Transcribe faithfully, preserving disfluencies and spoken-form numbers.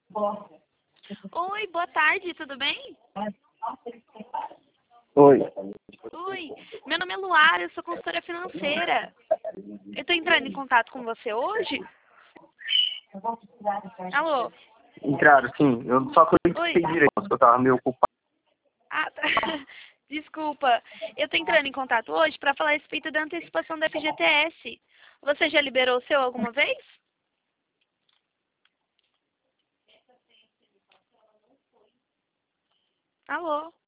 Oi, boa tarde, tudo bem? Oi. Oi, meu nome é Luara, eu sou consultora financeira. Eu tô entrando em contato com você hoje? Alô? Entraram, sim. Eu só que eu Oi? entendi direito, porque eu tava meio ocupado. Ah, tá. Desculpa. Eu tô entrando em contato hoje para falar a respeito da antecipação da F G T S. Você já liberou o seu alguma vez? Alô?